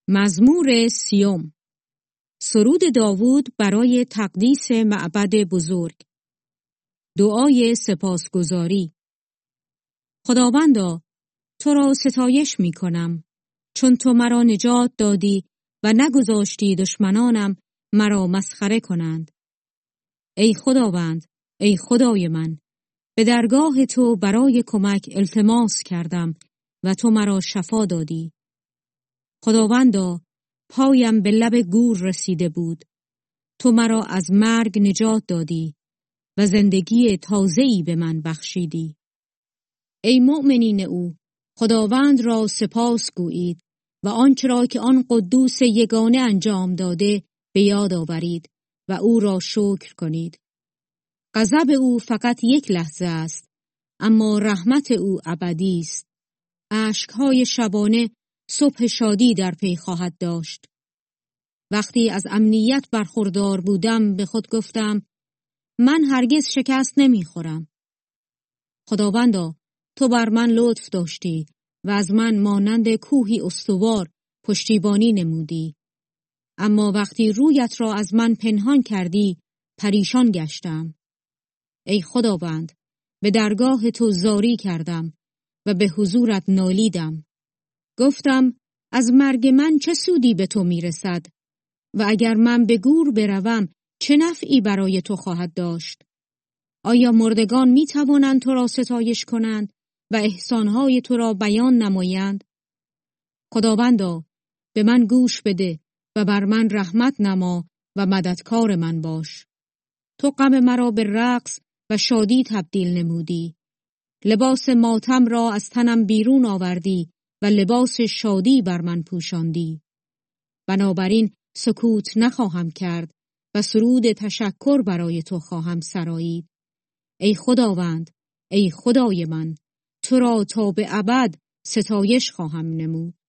مزمور 30. سرود داوود برای تقدیس معبد بزرگ. دعای سپاسگزاری. خداوندا، تو را ستایش می کنم، چون تو مرا نجات دادی و نگذاشتی دشمنانم مرا مسخره کنند. ای خداوند، ای خدای من، به درگاه تو برای کمک التماس کردم و تو مرا شفا دادی. خداوندا، پایم به لب گور رسیده بود. تو مرا از مرگ نجات دادی و زندگی تازه‌ای به من بخشیدی. ای مؤمنین او، خداوند را سپاس گویید و آنچه را که آن قدوس یگانه انجام داده به یاد آورید و او را شکر کنید. غضب او فقط یک لحظه است، اما رحمت او ابدی است. اشک‌های شبانه صبح شادی در پی خواهد داشت. وقتی از امنیت برخوردار بودم به خود گفتم من هرگز شکست نمیخورم. خداوندا، تو بر من لطف داشتی و از من مانند کوهی استوار پشتیبانی نمودی. اما وقتی رویت را از من پنهان کردی پریشان گشتم. ای خداوند، به درگاه تو زاری کردم و به حضورت نالیدم. گفتم از مرگ من چه سودی به تو میرسد و اگر من به گور بروم چه نفعی برای تو خواهد داشت؟ آیا مردگان می توانند تو را ستایش کنند و احسانهای تو را بیان نمایند؟ خداوندا، به من گوش بده و بر من رحمت نما و مددکار من باش. تو غم مرا به رقص و شادی تبدیل نمودی. لباس ماتم را از تنم بیرون آوردی و لباس شادی بر من پوشاندی. بنابراین سکوت نخواهم کرد و سرود تشکر برای تو خواهم سرایید. ای خداوند، ای خدای من، تو را تا به ابد ستایش خواهم نمود.